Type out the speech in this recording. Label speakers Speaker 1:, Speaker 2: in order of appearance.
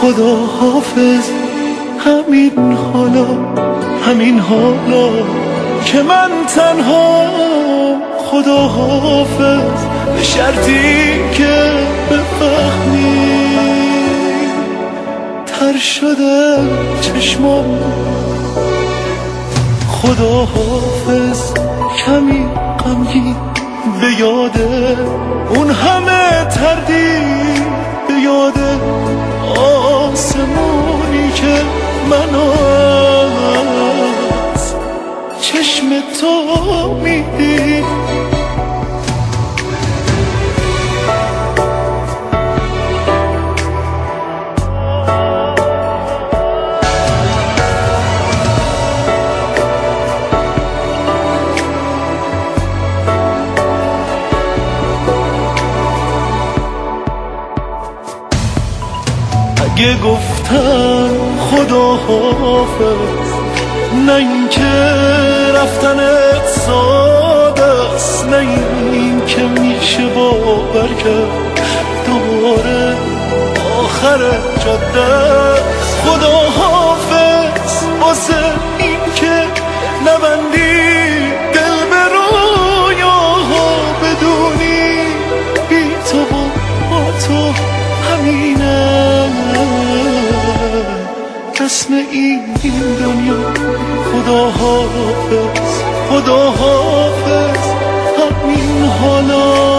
Speaker 1: خدا حافظ، همین حالا که من تنهام. خدا حافظ، به شرطی که بفهمی تر شده چشمام. خدا حافظ، کمی غمگین به یاد اون همه تردید، به یاد آسمونی که من از چشم تو میدید. اگه گفتم خدا حافظ، نه این که رفتنت ساده است، نه این که میشه باور کرد دوباره آخر جاده است. خدا حافظ، واسه این که نبندی دل به رویاها، بدونی بی تو با تو همینه رسم این دنیا. خدا حافظ، خدا حافظ، همین حالا